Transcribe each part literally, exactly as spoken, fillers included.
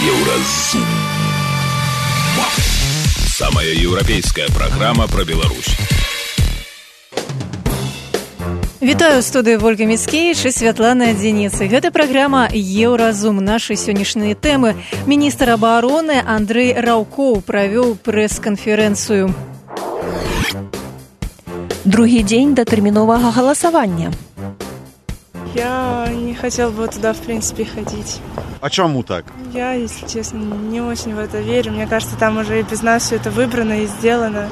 Еўразум. Самая еўрапейская праграма пра Беларусь. Вітаю, студыю Вольга Міцкевіч і Святлана Дзеніцы. Гэта праграма «Еўразум». Нашы сённяшнія тэмы. Міністр абароны Андрэй Раўкоў правёў прэс-канферэнцыю. Другі дзень датэрміновага галасавання. Я не хотел бы туда, в принципе, ходить. А чему так? Я, если честно, не очень в это верю. Мне кажется, там уже и без нас все это выбрано и сделано.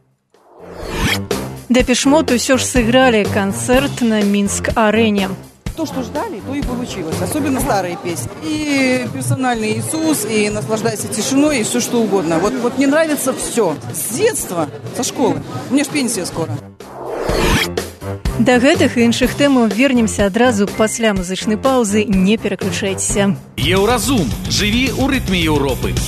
Депеш Мод усё ж сыграли концерт на Минск-арене. То, что ждали, то и получилось. Особенно старые песни. И персональный Иисус, и наслаждайся тишиной, и все что угодно. Вот, вот мне нравится все. С детства, со школы. У меня ж пенсия скоро. Да гэтых і іншых тэмаў вернемся адразу пасля музычнай паўзы. Не пераключайцеся. Еўразум. Жыві ў рытме Еўропы.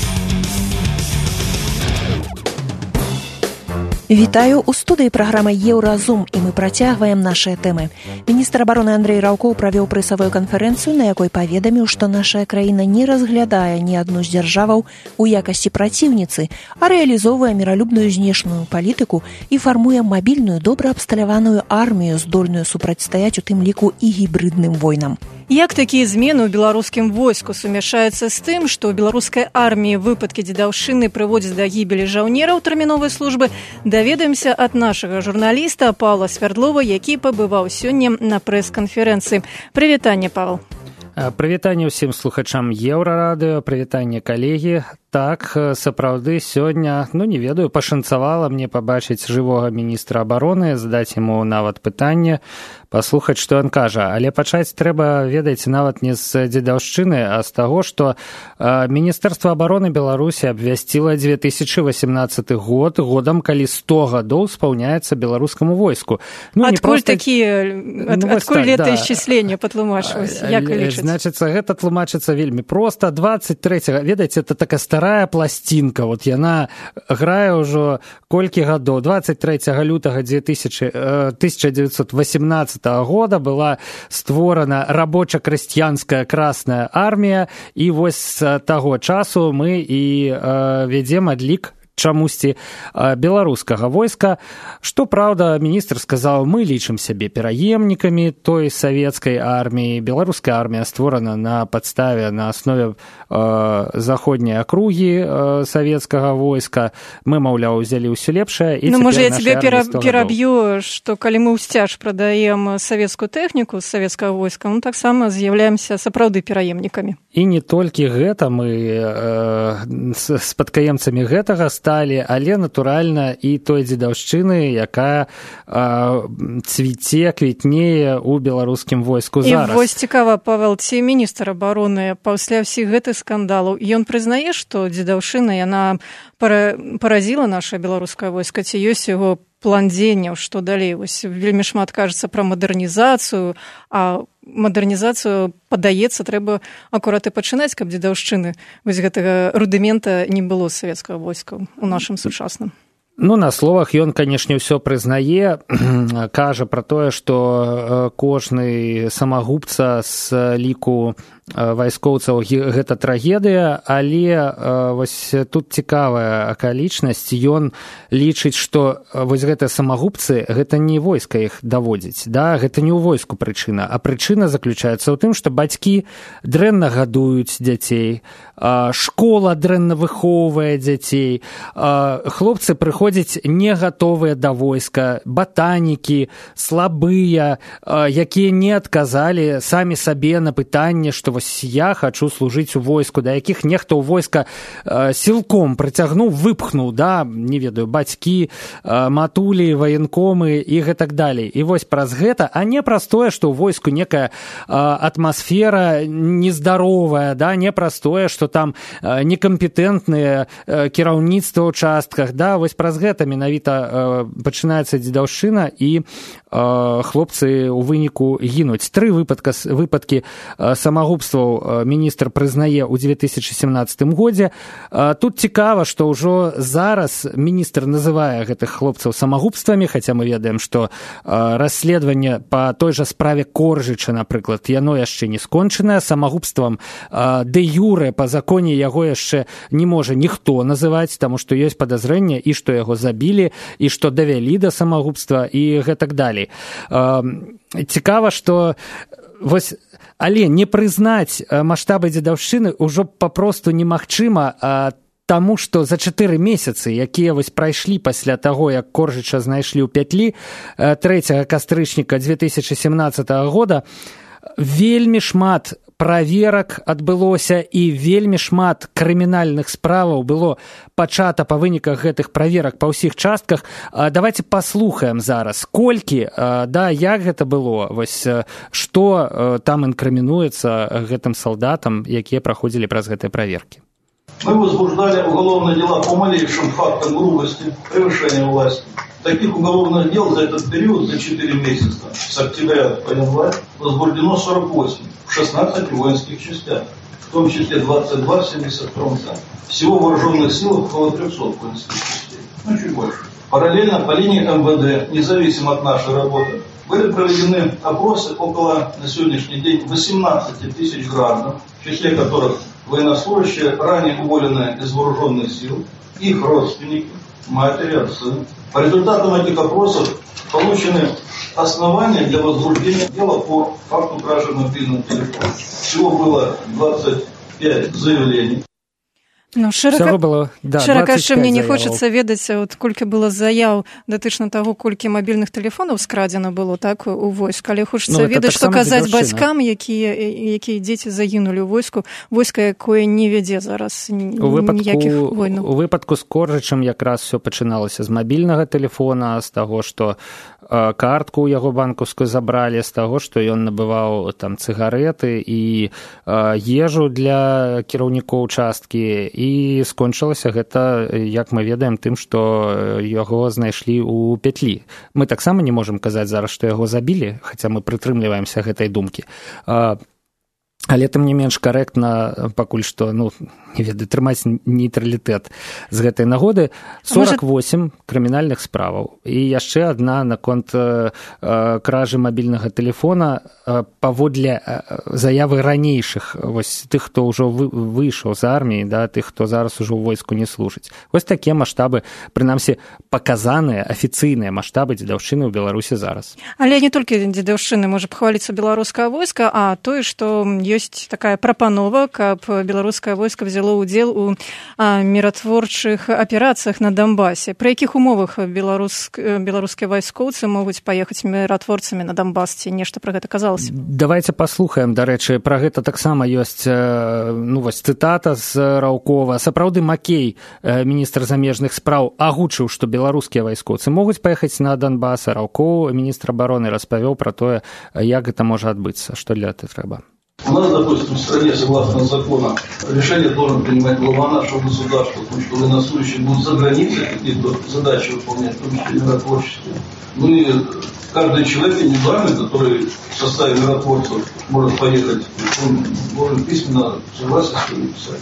Вітаю, у студыі праграма «Еўразум», і мы працягваем нашыя тэмы. Міністр абароны Андрэй Раўкоў правёў прэсавую канферэнцыю, на якой паведаміў, што наша краіна не разглядае ні адну з дзяржаваў у якасці праціўніцы, а рэалізоўвае міралюбную знешнюю палітыку і фармуе мабільную, добра абсталяваную армію, здольную супрацьстаяць у тым ліку і гібридным войнам. Як такія змены ў беларускім войску сумяшаюцца з тым, што ў беларускай арміі выпадкі дзедаўшчыны прыводзяць да гібелі жаўнераў тэрміновай службы, даведаемся ад нашага журналіста Паўла Свярдлова, які пабываў сёння на прэс-канферэнцыі. Прывітанне, Павел. Прывітанне ўсім слухачам Еўрарадыё, прывітанне калегі. Так, сапраўды, сёння, ну, не ведаю, пашанцавала мне пабачыць жывога міністра абароны, задаць яму нават пытанне, паслухаць, што ён кажа. Але пачаць трэба, ведаеце, нават не з дзедаўшчыны, а з таго, што э, Міністэрства абароны Беларусі абвясціла две тысячы васемнаццаты год годам, калі сто гадоў спаўняецца беларускаму войску. Ну, адкуль проста... такія, ад, ну, адкуль так, летаісчысленне да. Патлумачваць? Як лічыць? Значыцца, гэта тлумачыцца вельмі проста. дваццаць трэцяга, ведаеце, это такая старая пласцінка, вот яна грае ўжо колькі гадоў. дваццаць трэцяга лютага тысяча дзевяцьсот васемнаццатага года была створана рабоча-красціянская красная армія, і вось з таго часу мы і э, вядзем адлік чамусьці беларускага войска. Што праўда, міністр сказаў, мы лічым сябе пераемнікамі той савецкай арміі. Беларуская армія створана на падставе, на аснове э, заходняй акругі э, савецкага войска. Мы, маўляў, узялі ўсё лепшае. Ну, можа, я цябе пера, пераб'ю, што калі мы ў сцяж прадаем савецкую тэхніку з савецкага войска, ну, таксама з'яўляемся сапраўды пераемнікамі. І не толькі гэта, мы э, з спадкаемцамі гэтага сталі, але, натуральна, і той дзедаўшчыны, якая э, цвіце, квітнее ў беларускім войску зараз. І вось цікава, Павел, ці міністр абароны пасля ўсіх гэтых скандалаў, ён прызнае, што дзедаўшчына, яна паразіла наша беларускае войска, ці ёсць яго план дзеянняў, што далей? Вось вельмі шмат кажацца пра мадэрнізацыю, а мадэрнізацыю, падаецца, трэба акурат і пачынаць, каб дзедаўшчыны вось гэтага рудымента не было савецкага войска ў нашым сучасным. Ну, на словах ён, канешне, ўсё прызнае, кажа пра тое, што кожны самагубца з ліку вайскоўцаў гэта трагедыя, але вось тут цікавая акалічнасць. Ён лічыць, што вось гэтыя самагубцы, гэта не войска іх даводзіць, да? Гэта не ў войску прычына, а прычына заключаецца ў тым, што бацькі дрэнна гадуюць дзяцей, школа дрэнна выхоўвае дзяцей, хлопцы прыходзяць не гатовыя да войска, батанікі, слабыя, якія не адказалі самі сабе на пытанне, што вось я хачу служыць у войску, да якіх нехта ў войска э, сілком прыцягнуў, выпхнуў, да, не ведаю, бацькі, э, матулі, ваенкомы і гэтак далей. І вось праз гэта, а не праз тое, што ў войску некая э, атмасфера нездаровая, да, не праз тое, што там э, некампетэнтныя э, кіраўніцтва ў частках, да, вось праз гэта менавіта э, пачынаецца дзедаўшчына і э, хлопцы ў выніку гінуць. Тры выпадка, выпадкі э, самагубства самагубстваў міністр прызнае ў две тысячы семнаццатым годзе. Тут цікава, што ўжо зараз міністр называе гэтых хлопцаў самагубствамі, хаця мы ведаем, што расследаванне па той жа справе Коржыча, напрыклад, яно яшчэ не скончанае. Самагубствам дэ юрэ па законе яго яшчэ не можа ніхто называць, таму што ёсць падазрэнне, і што яго забілі, і што давялі да самагубства, і гэтак далей. Цікава, што вось, але не прызнаць маштабы дзедаўшчыны ўжо папросту немагчыма, таму што за чатыры месяцы, якія вось прайшлі пасля таго, як Коржыча знайшлі ў пятлі трэцяга кастрычніка две тысячы семнаццатага года, вельмі шмат праверак адбылося і вельмі шмат крымінальных справаў было пачата па выніках гэтых праверак па ўсіх частках. Давайте паслухаем зараз, колькі, да, як гэта было, вось што там інкрымінуецца гэтым салдатам, якія праходзілі праз гэтыя праверкі. Мы возбуждали уголовные дела по малейшим фактам грубости, превышения власти. Таких уголовных дел за этот период, за четыре месяца, с октября по январь, возбуждено сорок восемь в шестнадцати воинских частях, в том числе двадцать два в семьдесят втором центре. Всего в вооруженных силах около трехсот воинских частей, ну чуть больше. Параллельно по линии эм вэ дэ, независимо от нашей работы, были проведены опросы около, на сегодняшний день, восемнадцати тысяч граждан, в числе которых военнослужащие, ранее уволенные из вооруженных сил, их родственники, матери, отцы. По результатам этих опросов получены основания для возбуждения дела по факту кражи мобильного телефона. Всего было двадцать пять заявлений. Ну, шырока, было, да, шырока мне не заяваў. хочацца ведаць, от, колькі было заяў датычна таго, колькі мабільных тэлефонаў скрадзена было так у войск, але хочацца ну, ведаць, што казаць бацькам, якія, якія дзеці загінулі ў войску, войска, якое не вядзе зараз ніякіх войнаў. У выпадку з Коржычам якраз все пачыналася з мабільнага тэлефона, з таго, што картку ў яго банкаўскую забралі, з таго, што ён набываў там цыгарэты і ежу для кіраўнікоў часткі, і скончылася гэта, як мы ведаем, тым, што яго знайшлі ў пятлі. Мы таксама не можам казаць зараз, што яго забілі, хаця мы прытрымліваемся гэтай думкі. Але тым не менш карэктна пакуль што, ну, не ведаю, трымаць нейтралітэт з гэтай нагоды. сорок восемь крымінальных справаў. І яшчэ адна наконт э, кражы мабільнага тэлефона э, паводле э, заявы ранейшых, вось тых, хто ўжо вы, выйшаў з арміі, да, тых, хто зараз ужо ў войску не служыць. Вось такія маштабы, прынамсі, паказаныя афіцыйныя маштабы дзедаўшчыны ў Беларусі зараз. Але не толькі дзедаўшчыны можа пахваліцца беларускае войска, а тое, што ёсць такая прапанова, каб беларускае войска взяло ўдзел у а, міратворчых аперацыях на Донбасе. Пры якіх умовах беларус, беларускія вайскоўцы могуць паехаць міратворцамі на Донбас, ці нешта пра гэта казалася? Давайте паслухаем, дарэчы, пра гэта таксама ёсць, ну, вось цытата з Раўкова. Сапраўды Макей, міністр замежных спраў, агучыў, што беларускія вайскоўцы могуць паехаць на Донбас, а Раўкоў, міністр обороны, распавёў пра тое, як гэта можа адбыцца, што для гэта трэба. У нас, допустим, в стране, согласно законам, решение должен принимать глава нашего государства, потому что военнослужащие будут за границей какие-то задачи выполнять, в том числе миротворческие. Ну и каждый человек индивидуальный, который в составе миротворцев может поехать, он должен письменно согласие с ним писать.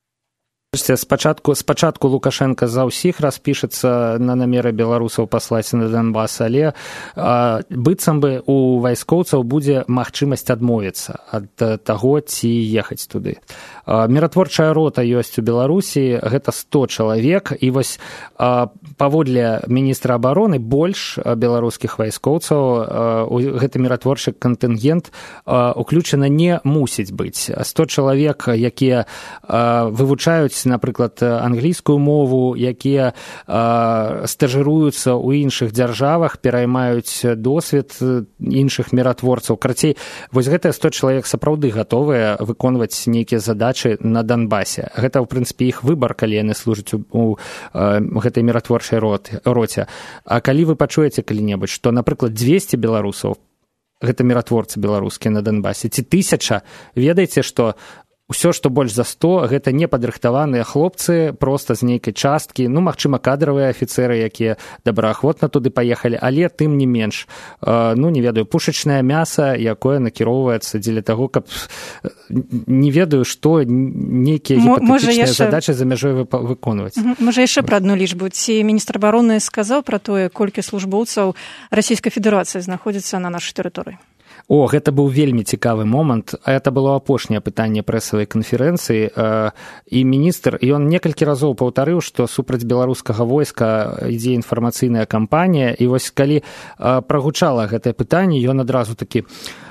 Спачатку, спачатку Лукашенко за ўсіх распішацца на намеры беларусаў паслаць на Донбас, але а, быццам бы у вайскоўцаў будзе магчымасць адмовіцца ад таго, ці ехаць туды. А, міратворчая рота ёсць у Беларусі, гэта сто чалавек, і вось а, паводле міністра абароны больш беларускіх вайскоўцаў а, у гэты міратворчы кантынгент а, уключана не мусіць быць. сто чалавек, якія а, вывучаюць, напрыклад, англійскую мову, якія э, стажыруюцца ў іншых дзяржавах, пераймаюць досвед іншых міратворцаў. Карацей, вось гэтыя сто чалавек сапраўды гатовыя выконваць нейкія задачы на Донбасе. Гэта, ў прынцыпе, іх выбар, калі яны служаць у, у э, гэтай міратворчай роце. А калі вы пачуеце калі-небудзь, што, напрыклад, дзвесце беларусаў, гэта міратворцы беларускія на Донбасе, ці тысяча, ведаеце, што Усё, што больш за сто, гэта не падрыхтаваныя хлопцы, проста з нейкай часткі, ну, магчыма, кадравыя афіцэры, якія добраахвотна туды паехалі, але тым не менш, ну, не ведаю, пушачнае мяса, якое накіроўваецца дзеля таго, каб не ведаю, што нейкія гіпатэтычныя яшчэ... задачы за мяжой выконваць. Можа, яшчэ пра адну лічбу. Ці міністр абароны сказаў пра тое, колькі службоўцаў Расійскай Федэрацыі знаходзіцца на нашай тэрыторыі? О, гэта быў вельмі цікавы момант. Это было апошняе пытанне прэсавай канферэнцыі. І міністр, і ён некалькі разоў паўтарыў, што супраць беларускага войска ідзе інфармацыйная кампанія. І вось калі прагучала гэтае пытанне, ён адразу такі: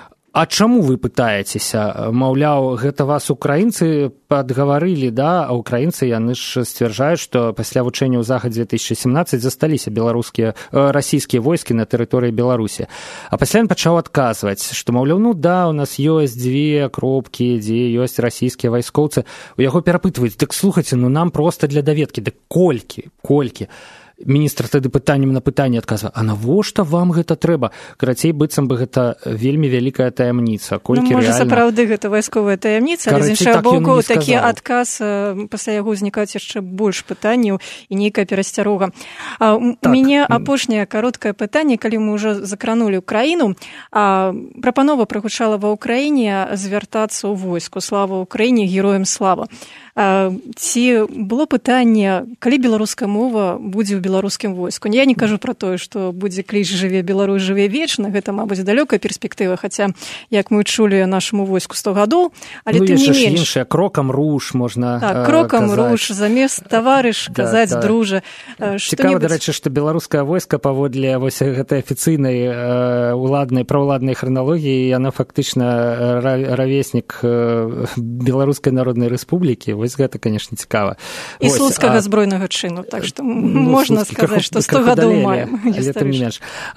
а чаму вы пытаецеся? Маўляў, гэта вас украінцы падгаварылі, да? А украінцы, яны ж сцвярджаюць, што пасля вучэння ў захад две тысячы семнадцать засталіся беларускія, расійскія войскі на тэрыторыі Беларусі. А пасля ён пачаў адказваць, што, маўляў, ну да, у нас ёсць дзве кропкі, дзе ёсць расійскія вайскоўцы. У яго перапытваюць: дык слухайце, ну нам проста для даведкі, дык колькі, колькі? Міністр тады пытаннем на пытанне адказвае: а навошта вам гэта трэба? Карацей, быццам бы гэта вельмі вялікая таямніца. Колькі ну, можа, рэальна... сапраўды гэта вайсковая таямніца, але з іншага боку, такі адказ, пасля яго ўзнікаюць яшчэ больш пытанняў і нейкая перасцярога. А, так. У мяне апошняе кароткае пытанне, калі мы ўжо закранулі ўкраіну, а, прапанова прагучала ва ўкраіне звяртацца ў войску. Слава ўкраіне, героям слава. А, ці было пытанне, калі беларуская мова будзе ў беларускім войску? Я не кажу пра тое, што будзе кліч «Жыве Беларусь, жыве вечна», гэта, мабыць, далёкая перспектыва, хаця, як мы чулі, нашаму войску сто гадоў, але ну, тым не менш. Іншае, крокам руш можна так, крокам казаць. руш, замест таварыш казаць да, дружа. Да. Цікава, дарэчы, што беларускае войска паводле вось гэтай афіцыйнай э, уладнай, праўладнай храналогіі, яна фактычна равеснік э, Беларускай Народнай Рэспублікі. Вось гэта, конечно, цікава. І слуцкага а... збройнага чыну, так што ну, можна сказаць, што сто гадоў маем. Але тым не менш.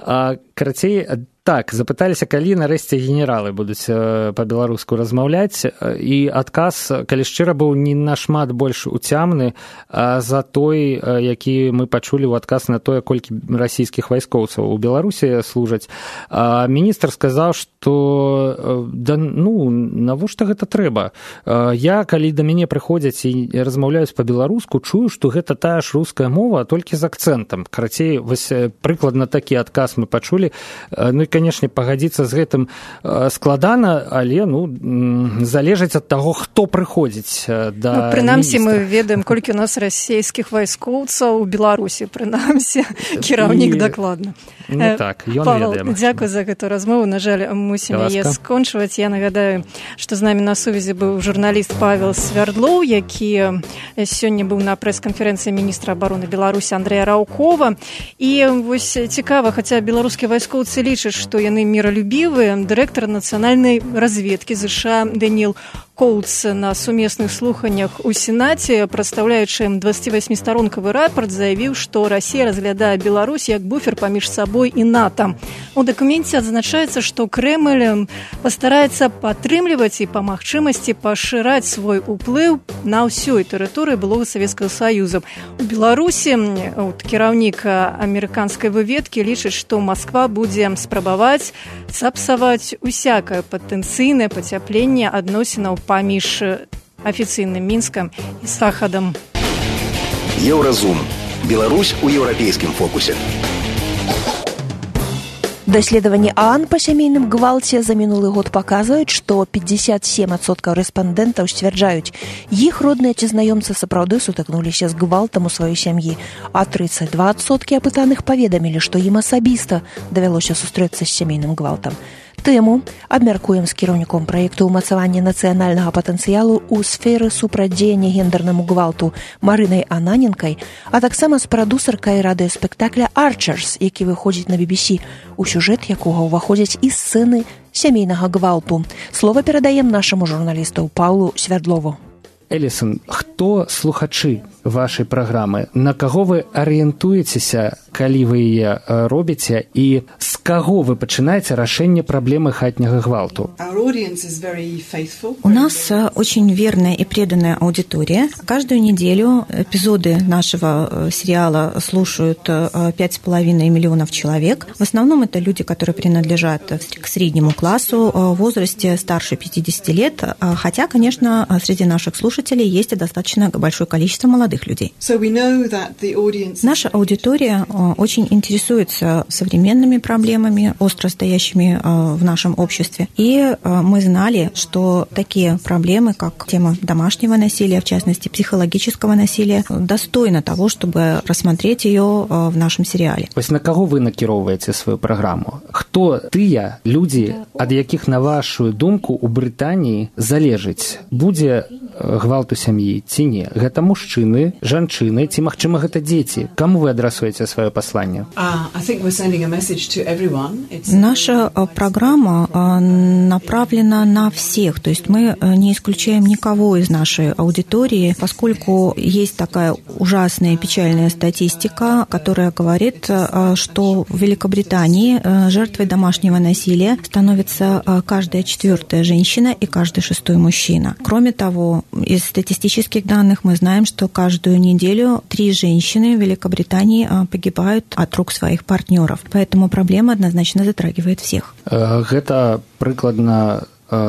Карацей, так, запыталіся, калі нарэшце генералы будуць па-беларуску размаўляць, і адказ, калі шчыра, быў не нашмат больш уцямны за той, які мы пачулі ў адказ на тое, колькі расійскіх вайскоўцаў у Беларусі служаць. Міністр сказаў, што да, ну, навошта гэта трэба? Я, калі да мяне прыходзяць і размаўляюць па-беларуску, чую, што гэта тая ж руская мова, толькі з акцэнтам. Карацей, вось прыкладна такі адказ мы пачулі. Ну, конечно, пагадзіцца з гэтым складана, але ну, залежыць ад таго, хто прыходзіць да ну, прынамсі, міністра. Мы ведаем, колькі у нас расійскіх вайскоўцаў у Беларусі, прынамсі, кіраўнік І... дакладна. Ну так, ён Павел, ведаем. Дзякуй за гэту размову. На жаль, мусім яе скончваць. Я нагадаю, што з намі на сувязі быў журналіст Павел Свярдлоў, які сёння быў на прэс-канферэнцыі міністра абароны Беларусі Андрэя Раўкова. І вось цікава, хаця беларускія вайскоўцы лічаць, што яны міралюбівыя, дырэктар нацыянальнай разведкі ЗША Дэніл Коутс на сумесных слуханнях у Сенаце, прадстаўляючы дваццацівасьмістаронкавы рапарт, заявіў, што Расія разглядае Беларусь як буфер паміж сабой і НАТО. У дакуменце адзначаецца, што Крэмль пастараецца падтрымліваць і па магчымасці пашыраць свой уплыў на ўсёй тэрыторыі былога Савецкага Саюза. У Беларусі кіраўнік амерыканскай выведкі лічыць, што Масква будзе спрабаваць сапсаваць усякае патэнцыйнае пацяпленне адносінаў паміж афіцыйным Мінскам і Сахадам. Еўразум. Беларусь у еўрапейскім фокусе. Даследаванні ААН па сямейным гвалце за мінулы год паказваюць, што пятьдесят семь адсоткаў рэспандэнтаў сцвярджаюць, іх родныя ці знаёмцы сапраўды сутыкнуліся з гвалтам у сваёй сям'і, а тридцать два адсоткі апытаных паведамілі, што ім асабіста давялося сустрэцца з сямейным гвалтам. Тэму абмяркуем з кіраўніком праекту ўмацавання нацыянальнага патэнцыялу ў сферы супрацьдзеяння гендернаму гвалту Марынай Ананенкай, а таксама з прадусаркай радыёспектакля «Archers», які выходзіць на би би сі, у сюжэт якога ўваходзяць і сцэны сямейнага гвалту. Слова перадаем нашаму журналісту Паўлу Свярдлову. Элісон, хто слухачы вашай праграмы? На каго вы арыентуецеся, калі вы яе робіце, і з каго вы пачынаеце рашэнне праблемы хатняга гвалту? У нас очень верная и преданная аудитория. Каждую неделю эпизоды нашего сериала слушают пять с половиной миллионов человек. В основном это люди, которые принадлежат к среднему классу в возрасте старше пятидесяти лет, хотя, конечно, среди наших слушателей есть и достаточно большое количество молодых людей. Наша аудитория очень интересуется современными проблемами, остро стоящими в нашем обществе. И мы знали, что такие проблемы, как тема домашнего насилия, в частности, психологического насилия, достойны того, чтобы рассмотреть ее в нашем сериале. Вось на кого вы накіроўваеце свою праграму? Хто тыя людзі, ад якіх, на вашу думку, у Брытаніі залежыць, будзе гвалт у сям'і ці не? Гэта мужчыны, жанчыны, ці, магчыма, гэта дзеці? Каму вы адрасуеце сваё пасланне? Наша программа направлена на всех, то есть мы не исключаем никого из нашей аудитории, поскольку есть такая ужасная печальная статистика, которая говорит, что в Великобритании жертвой домашнего насилия становится каждая четвертая женщина и каждый шестой мужчина. Кроме того, из статистических данных мы знаем, что каждую неделю три женщины в Великобритании погибают от рук своих партнеров. Поэтому проблема однозначно затрагивает всех. Это прыкладна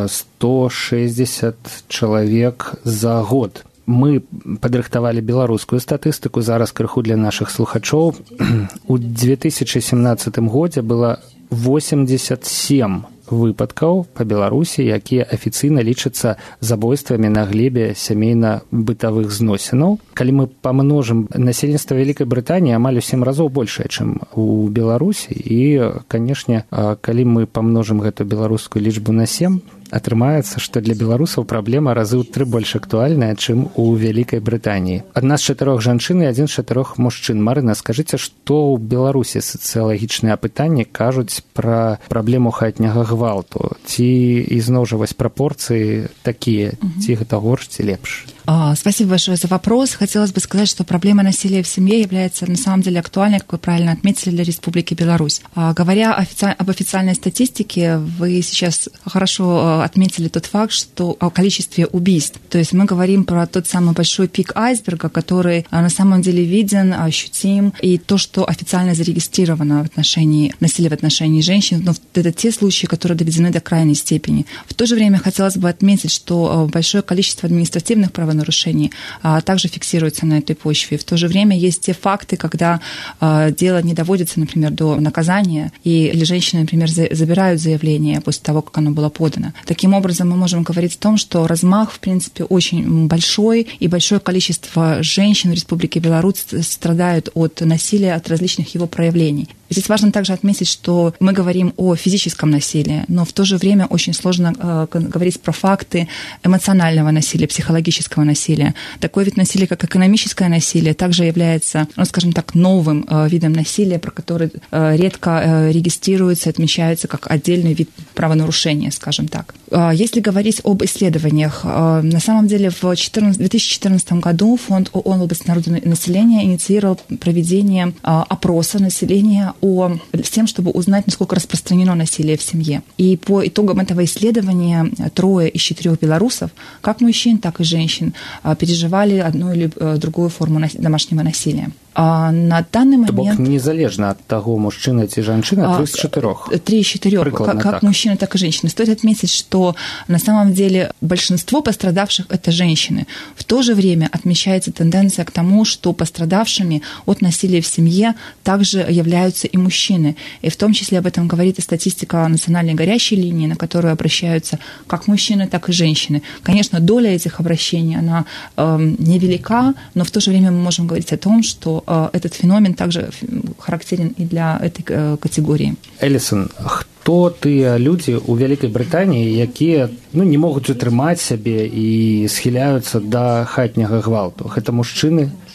сто шестьдесят чалавек за год. Мы падрыхтавалі беларускую статыстыку, зараз крыху для нашых слухачоў. У две тысячи семнадцатым годзе было восемьдесят семь выпадкаў па Беларусі, якія афіцыйна лічацца забойствамі на глебе сямейна-бытавых зносінаў. Калі мы памножым насельніцтва Вялікай Брытаніі, амаль у сем разоў большае, чым у Беларусі, і, канешне, калі мы памножым гэту беларускую лічбу на сем, атрымаецца, што для беларусаў праблема разы ў тры больш актуальная, чым у Вялікай Брытаніі. Адна з чатырох жанчын і адзін з чатырох мужчын. Марына, скажыце, што ў Беларусі сацыялагічныя апытанні кажуць пра праблему хатняга гвалту? Ці ізноў жа вось прапорцыі такія, ці гэта горш, ці лепш? Спасибо большое за вопрос. Хотелось бы сказать, что проблема насилия в семье является на самом деле актуальной, как вы правильно отметили, для Республики Беларусь. Говоря офици... об официальной статистике, вы сейчас хорошо отметили тот факт, что о количестве убийств. То есть мы говорим про тот самый большой пик айсберга, который на самом деле виден, ощутим, и то, что официально зарегистрировано в отношении насилия в отношении женщин, но это те случаи, которые доведены до крайней степени. В то же время хотелось бы отметить, что большое количество административных правонарушений нарушений а, также фиксируются на этой почве. В то же время есть те факты, когда а, дело не доводится, например, до наказания, и, или женщины, например, за, забирают заявление после того, как оно было подано. Таким образом, мы можем говорить о том, что размах, в принципе, очень большой, и большое количество женщин в Республике Беларусь страдают от насилия, от различных его проявлений. Здесь важно также отметить, что мы говорим о физическом насилии, но в то же время очень сложно э, говорить про факты эмоционального насилия, психологического насилия. Такой вид насилия, как экономическое насилие, также является, ну, скажем так, новым э, видом насилия, про который э, редко э, регистрируется, отмечается как отдельный вид правонарушения, скажем так. Э, если говорить об исследованиях, э, на самом деле в две тысячи четырнадцатом году Фонд ООН в области народного населения инициировал проведение э, опроса населения о, с тем, чтобы узнать, насколько распространено насилие в семье. И по итогам этого исследования трое из четырех белорусов, как мужчин, так и женщин, переживали одну или другую форму домашнего насилия. А на данный момент... То бок незалежно от того, мужчина ці жанчына, три из четырех. Три из четырех, как, как мужчины, так и женщины. Стоит отметить, что на самом деле большинство пострадавших – это женщины. В то же время отмечается тенденция к тому, что пострадавшими от насилия в семье также являются и мужчины. И в том числе об этом говорит и статистика национальной горячей линии, на которую обращаются как мужчины, так и женщины. Конечно, доля этих обращений, она э, невелика, но в то же время мы можем говорить о том, что этот феномен также характерен и для этой категории. Элісон, хто тыя людзі ў Вялікай Брытаніі, якія ну, не могуць утрымаць сябе і схіляюцца да хатняга гвалту? Гэта мужчыны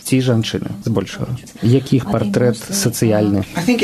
ці жанчыны збольшага? Які іх партрэт сацыяльны?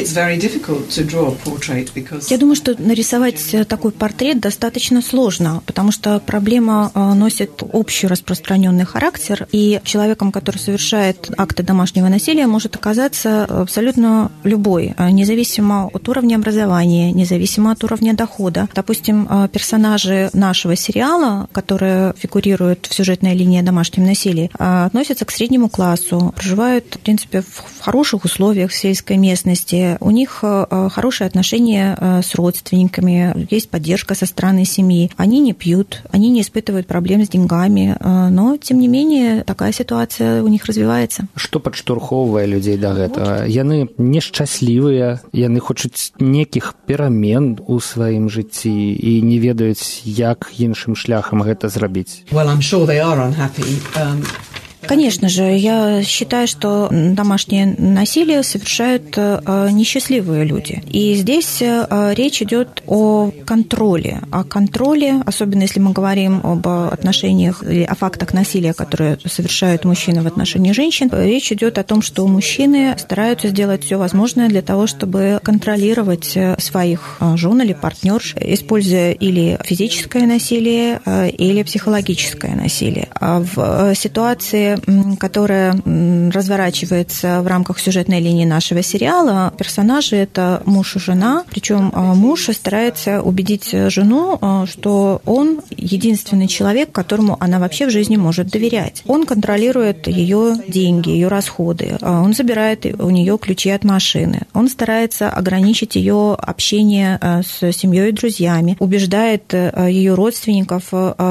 Я думаю, что нарисовать такой портрет достаточно сложно, потому что проблема носит общий распространенный характер, и человеком, который совершает акты домашнего насилия, может оказаться абсолютно любой, независимо от уровня образования, независимо от уровня дохода. Допустим, персонажи нашего сериала, которые фигурируют в сюжетной линии о домашнем насилии, относятся к среднему классу, проживают, в принципе, в хороших условиях в сельской местности, у них хорошие отношения с родственниками, есть поддержка со стороны семьи, они не пьют, они не испытывают проблем с деньгами, но, тем не менее, такая ситуация у них развивается. Што падштурхоўвае людзей да гэтага? Яны нешчаслівыя, яны хочуць некіх перамен у сваім жыцці і не ведаюць, як іншым шляхам гэта зрабіць. Well, I'm sure they are unhappy. Um... Конечно же, я считаю, что домашнее насилие совершают несчастливые люди. И здесь речь идет о контроле. О контроле, особенно если мы говорим об отношениях или о фактах насилия, которые совершают мужчины в отношении женщин. Речь идет о том, что мужчины стараются сделать все возможное для того, чтобы контролировать своих жен или партнерш, используя или физическое насилие, или психологическое насилие. А в ситуации, которая разворачивается в рамках сюжетной линии нашего сериала, персонажи – это муж и жена, причем муж старается убедить жену, что он единственный человек, которому она вообще в жизни может доверять. Он контролирует ее деньги, ее расходы, он забирает у нее ключи от машины, он старается ограничить ее общение с семьей и друзьями, убеждает ее родственников,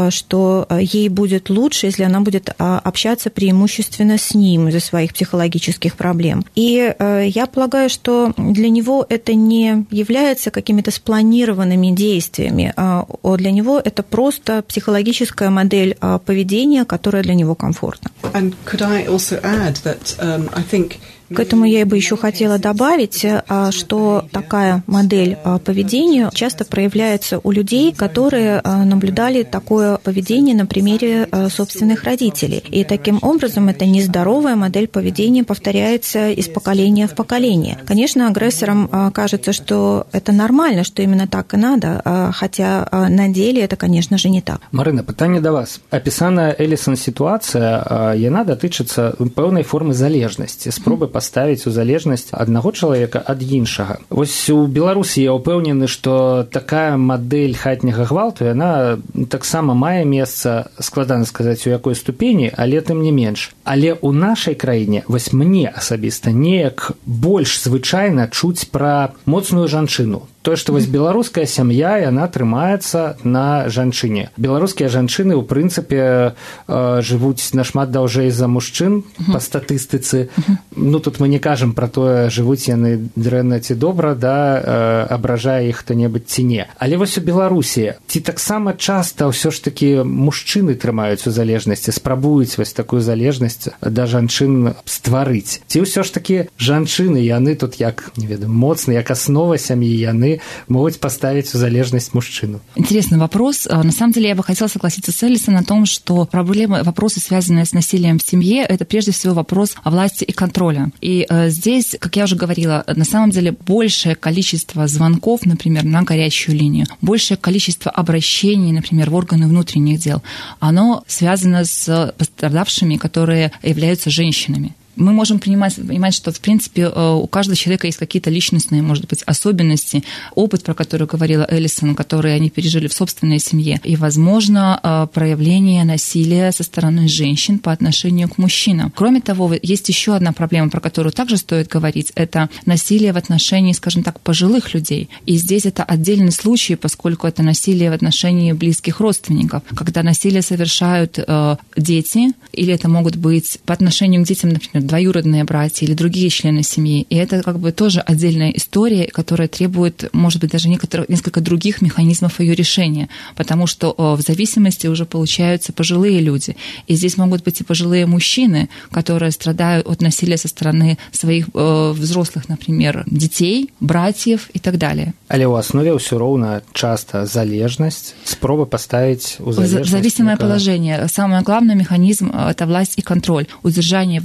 что ей будет лучше, если она будет общаться преимущественно с ним из-за своих психологических проблем. И э, я полагаю, что для него это не является какими-то спланированными действиями, а для него это просто психологическая модель поведения, которая для него комфортна. And could I also add that, um, I think К этому я бы еще хотела добавить, что такая модель поведения часто проявляется у людей, которые наблюдали такое поведение на примере собственных родителей. И таким образом эта нездоровая модель поведения повторяется из поколения в поколение. Конечно, агрессорам кажется, что это нормально, что именно так и надо, хотя на деле это, конечно же, не так. Марына, пытанне да вас. Апісаная Элісан сітуацыя, яна датычыцца пэўнай формы залежнасці, спробы поставіць у залежнасць аднаго чалавека ад іншага. Вось у Беларусі я ўпэўнены, што такая мадэль хатняга гвалту, яна таксама мае месца, складана сказаць, у якой ступені, але тым не менш. Але ў нашай краіне, вось мне асабіста, неяк больш звычайна чуць пра моцную жанчыну. Тое, што вось беларуская сям'я, яна трымаецца на жанчыне. Беларускія жанчыны, ў прынцыпе, жывуць нашмат даўжэй за мужчын па статыстыцы. Ну, тут мы не кажам пра тое, жывуць яны дрэнна ці добра, да, абражае іх хто-небудзь ці не. Але вось у Беларусі, ці таксама часта ўсё ж такі мужчыны трымаюць у залежнасці, спрабуюць вось такую залежнасць да жанчын стварыць. Ці ўсё ж такі жанчыны, яны тут як, не ведаю, моцны, як аснова сям'і, яны могут поставить в залежность мужчину. Интересный вопрос. На самом деле я бы хотела согласиться с Элисон о том, что проблемы, вопросы, связанные с насилием в семье, это прежде всего вопрос о власти и контроля. И э, здесь, как я уже говорила, на самом деле большее количество звонков, например, на горячую линию, большее количество обращений, например, в органы внутренних дел, оно связано с пострадавшими, которые являются женщинами. Мы можем понимать, понимать, что, в принципе, у каждого человека есть какие-то личностные, может быть, особенности, опыт, про который говорила Элисон, который они пережили в собственной семье, и, возможно, проявление насилия со стороны женщин по отношению к мужчинам. Кроме того, есть еще одна проблема, про которую также стоит говорить, это насилие в отношении, скажем так, пожилых людей. И здесь это отдельный случай, поскольку это насилие в отношении близких родственников, когда насилие совершают э, дети, или это могут быть по отношению к детям, например, двоюродные братья или другие члены семьи. И это как бы тоже отдельная история, которая требует, может быть, даже некоторых, несколько других механизмов ее решения, потому что в зависимости уже получаются пожилые люди. И здесь могут быть и пожилые мужчины, которые страдают от насилия со стороны своих э, взрослых, например, детей, братьев и так далее. Але ў аснове ўсё роўна часто залежнасць, спроба поставить у залежнасць. Зависимое положение. Самый главный механизм – это власть и контроль. Удержание власти и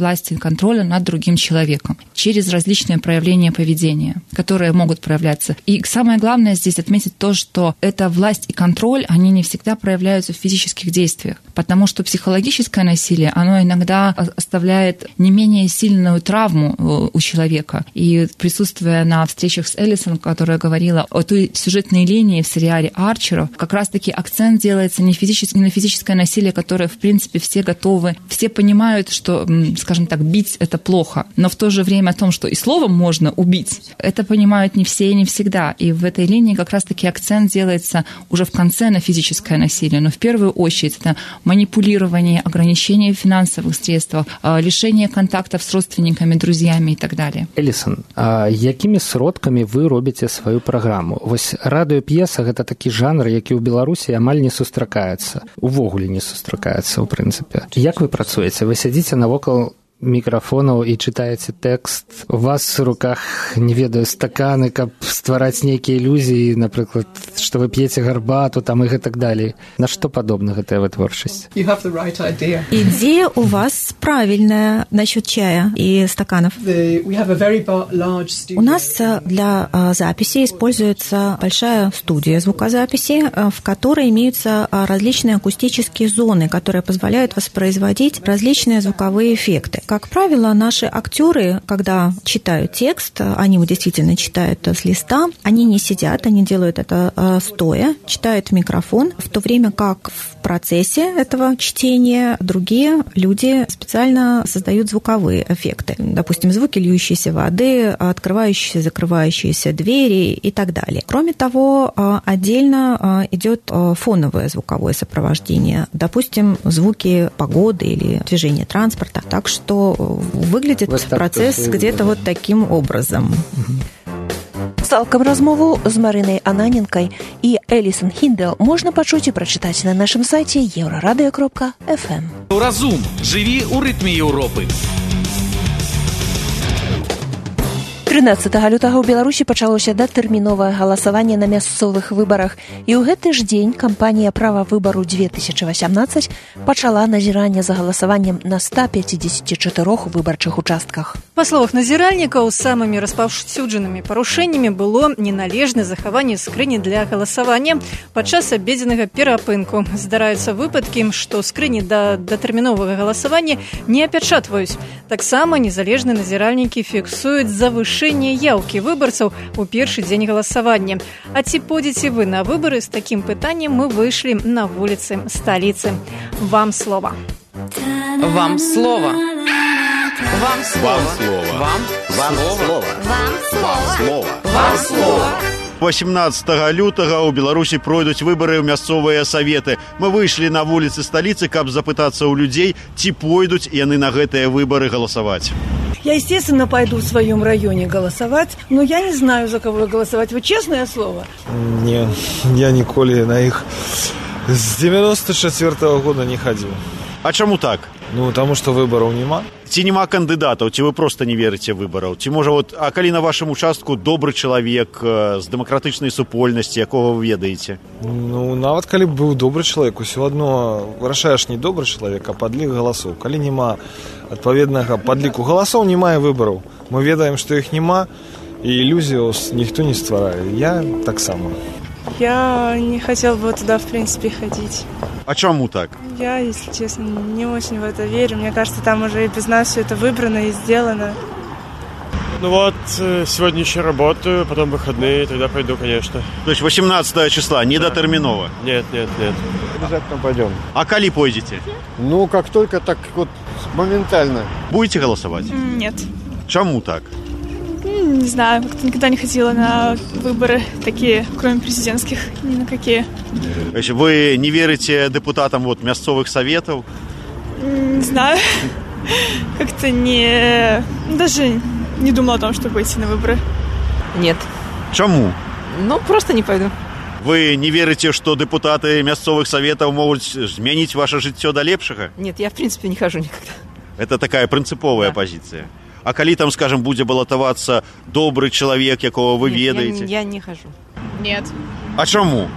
контроля над другим человеком через различные проявления поведения, которые могут проявляться. И самое главное здесь отметить то, что эта власть и контроль, они не всегда проявляются в физических действиях, потому что психологическое насилие, оно иногда оставляет не менее сильную травму у человека. И присутствуя на встречах с Эллисон, которая говорила о той сюжетной линии в сериале «Арчеров», как раз-таки акцент делается не, физически, не на физическое насилие, которое, в принципе, все готовы, все понимают, что, скажем так, бить – это плохо, но в то же время о том, что и словом можно убить, это понимают не все и не всегда. И в этой линии как раз-таки акцент делается уже в конце на физическое насилие, но в первую очередь это манипулирование, ограничение в финансовых средствах, лишение контактов с родственниками, друзьями и так далее. Эллисон, а якімі сродкамі вы робіце сваю праграму? Вось радыёп'еса – гэта такі жанр, які ў Беларусі амаль не сустракаецца, увогуле не сустракаецца, ў прынцыпе. Як вы працуеце? Вы сядзіце навокал мікрафонаў і чытаеце тэкст, у вас в руках, не ведаю, стаканы, каб ствараць нейкія ілюзіі, напрыклад, што вы п'еце гарбату там і гэтак далей. На што падобна гэтая вытворчасць? Right идея у вас правильная насчет чая и стаканов. The, у нас для записи используется большая студия звукозаписи, в которой имеются различные акустические зоны, которые позволяют воспроизводить различные звуковые эффекты. Как правило, наши актеры, когда читают текст, они его действительно читают с листа, они не сидят, они делают это стоя, читают в микрофон, в то время как в процессе этого чтения другие люди специально создают звуковые эффекты. Допустим, звуки льющейся воды, открывающиеся, закрывающиеся двери и так далее. Кроме того, отдельно идет фоновое звуковое сопровождение. Допустим, звуки погоды или движения транспорта. Так что выглядит вот процесс где-то вот таким образом. Цалкам размову з Марынай Ананенкай і Эллисон Хіндэл можна пачуць і прачытаць на нашым сайце еўрарадыё кропка эф эм. Разум. Жыві ў рытме Еўропы. трынаццатага лютага ў Беларусі пачалося датэрміновае галасаванне на мясцовых выбарах, і ў гэты ж дзень кампанія права выбару две тысячы васямнаццаць пачала назіранне за галасаваннем на ста пяцідзесяці чатырох выбарчых участках. Па словах назіральнікаў, самымі распаўсюджанымі парушэннямі было неналежнае захаванне скрыні для галасавання падчас абедзенага перапынку. Здараюцца выпадкі, што скрыні да датэрміновага галасавання не апячатваюць. Таксама незалежныя назіральнікі фіксуюць завышэнне яўкі выбарцаў у першы дзень галасавання. А ці пойдзеце вы на выбары? З такім пытаннем мы выйшлі на вуліцы сталіцы. Вам слова. Вам слова. Вам слово. Вам слово. Вам слово. Вам слово. Вам слово. восемнадцатага лютага ў Беларусі пройдуць выбары ў мясцовыя саветы. Мы выйшлі на вуліцы сталіцы, каб запытацца ў людзей, ці пойдуць яны на гэтыя выбары галасаваць. Я, естественно, пойду в своем районе голосовать, но я не знаю, за кого голосовать. Вы честное слово? Не, я ніколі на іх з девяносто четвёртого года не ходил. А чаму так? Ну, тому што выбараў няма. Ці няма кандыдатаў, ці вы проста не верыце выбараў? Ці можа, вот, а калі на вашым участку добры чалавек з дэмакратычнай супольнасці, якога вы ведаеце? Ну, нават калі б быў добры чалавек, усё адно вырашаеш не добры чалавек, а падлік галасоў. Калі няма адпаведнага падліку галасоў, не мае выбараў. Мы ведаем, што іх няма, і ілюзію ніхто не стварае. Я таксама. Я не хотел бы туда, в принципе, ходить. А чему так? Я, если честно, не очень в это верю. Мне кажется, там уже и без нас все это выбрано и сделано. Ну вот, сегодня еще работаю, потом выходные, тогда пойду, конечно. То есть восемнадцатого числа, не до терминова? Нет, нет, нет. Обязательно пойдем. А коли пойдете? Ну, как только, так вот моментально. Будете голосовать? Нет. Чему так? Не знаю, как-то никогда не ходила на выборы такие, кроме президентских, ни на какие. То есть вы не верите депутатам вот мясцовых советов? Не знаю. Как-то не... Даже не думала о том, чтобы идти на выборы. Нет. Чему? Ну, просто не пойду. Вы не верите, что депутаты мясцовых советов могут изменить ваше жыццё до лепшага? Нет, я в принципе не хожу никогда. Это такая принциповая да. позиция. А калі там, скажем, будзе балатавацца добрый чалавек, якого вы Нет, ведаеце? Я, я не хожу. Нет. А чаму?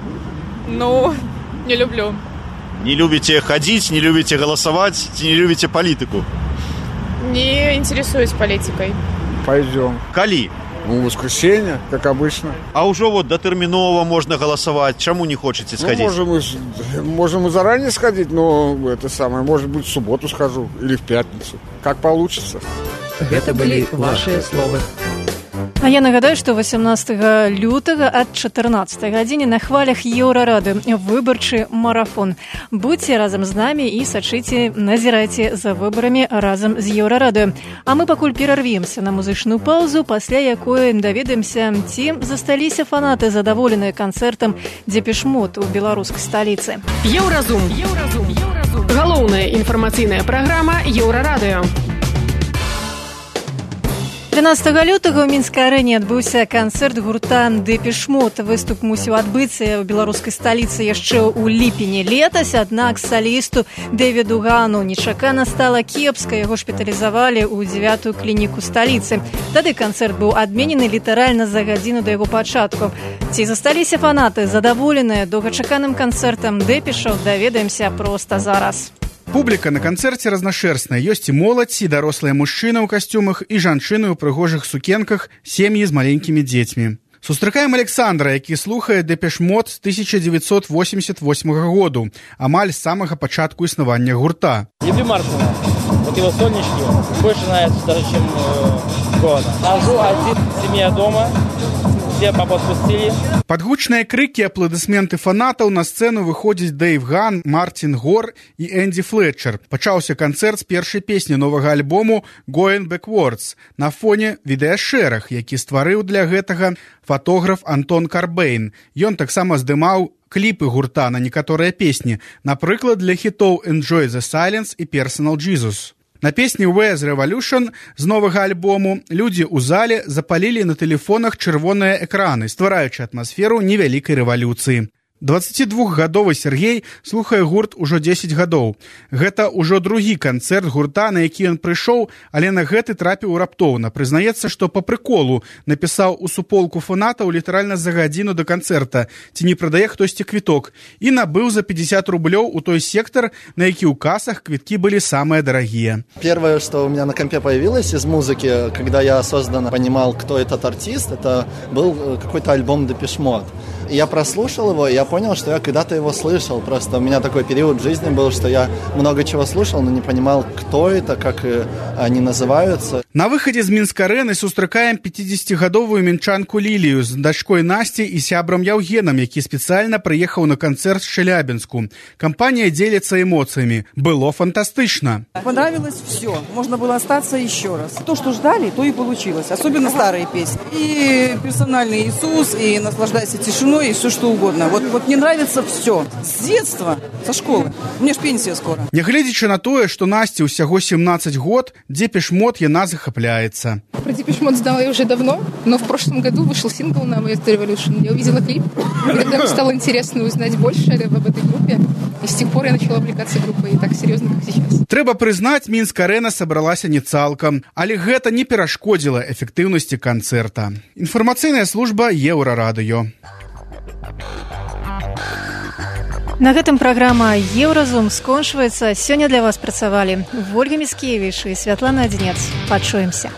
Ну, не люблю. Не любите ходить, не любите голосовать, не любите политику? Не интересуюсь политикой. Пойдем. Калі? Ну, воскресенье, как обычно. А уже вот дотэрмінова можно голосовать. Чему не хочете сходить? Ну, можем, и, можем и заранее сходить, но это самое, может быть, в субботу схожу или в пятницу. Как получится. Это были ваши слова. А я нагадаю, што восемнадцатага лютага ад чатырнаццатай гадзіне на хвалях Еўрарады выбарчы марафон. Будьце разам з намі і сачыце, назірайце за выбарамі разам з Еўрарадою. А мы пакуль перарвемся на музычную паузу, пасля якой даведаемся, ці засталіся фанаты задаволеныя канцэртам Депеш Мод у беларускай сталіцы. Еўразум. Еўразум. Еўразум. Галоўная інфармацыйная праграма Еўрарадыё. тринадцатага лютага ў мінскай арэне адбыўся канцэрт гурта Депеш Мод. Выступ мусіў адбыцца ў беларускай сталіцы яшчэ ў ліпені летась, аднак салісту Дэвіду Гану нечакана стала кепска, яго шпіталізавалі ў дзевятую клініку сталіцы. Тады канцэрт быў адменены літаральна за гадзіну да яго пачатку. Ці засталіся фанаты задаволеныя доўгачаканым канцэртам Депешаў, даведаемся проста зараз. Публіка на канцэрце разнашэрстная. Ёсць і моладзь, і дарослыя мужчыны ў касцюмах, і жанчыны ў прыгожых сукенках, сем'і з маленькімі дзецьмі. Сустракаем Александра, які слухае Депеш Мод з тысяча девятьсот восемьдесят восьмого году, амаль з самага пачатку існавання гурта. Люблю Мартина. Вот его «Солнечки» больше нравится даже, чем э, года. Хожу один, семья дома. Все папа спустили. Под гучныя крыкі і апладысменты фанатаў на сцэну выходзяць Дэйв Ган, Мартин Гор і Энді Флетчер. Пачаўся канцэрт з першай песні новага альбому «Going Backwards» на фоне відэашэраг, які стварыў для гэтага фотограф Антон Карбейн. Ён таксама здымаў кліпы гурта на некаторыя песні, напрыклад, для хітоў «Enjoy the Silence» і «Personal Jesus». На песні «Where's Revolution» з новага альбому людзі ў зале запалілі на тэлефонах чырвоныя экраны, ствараючы атмасферу невялікай рэвалюцыі. дваццацідвухгадовы Сергей слухае гурт ужо дзесяць гадоў. Гэта ўжо другі канцэрт гурта, на які ён прыйшоў, але на гэты трапіў раптоўна. Прызнаецца, што па прыколу напісаў у суполку фанатаў літаральна за гадзіну да канцэрта, ці не прадае хтосьці квіток, і набыў за пятьдесят рублёў у той сектор, на які ў касах квіткі былі самыя дарагія. Первое, что у меня на компе появилось из музыки, когда я осознанно понимал, кто этот артист, это был какой-то альбом Депеш Мод. Я прослушал его, и я понял, что я когда-то его слышал. Просто у меня такой период в жизни был, что я много чего слушал, но не понимал, кто это, как они называются. На выходе з Мінск-арэны сустракаем пятидесятигадовую мінчанку Лілію з дачкой Насцей і сябрам Яўгенам, які спецыяльна прыехаў на канцэрт з Челябінску. Кампанія дзеліцца эмоцыямі. Было фантастычна. Понравилось все. Можно было остаться еще раз. То, что ждали, то и получилось. Особенно старые песни. И «Персональный Иисус», и «Наслаждайся тишиной», и все что угодно. Вот, вот мне нравится все. С детства, со школы. У меня ж пенсия скоро. Нягледзячы на тое, што Насці ўсяго семнадцать год, Депеш Мод яна захапляется. Про Депеш Мод знала я уже давно, но в прошлом году вышел сингл на Where's Revolution. Я увидела клип, и тогда мне стало интересно узнать больше об этой группе. И с тех пор я начала увлекаться группой, и так серьезно, как сейчас. Трэба прызнаць, Мінск-арэна сабралася не цалкам, але гэта не перашкодзіла эфектыўнасці канцэрта. Інфармацыйная служба Еўрарадыё. На гэтым праграма «Еўразум» скончваецца. Сёння для вас працавалі Вольга Міскевіч і Святлана Адзінец. Пачуемся.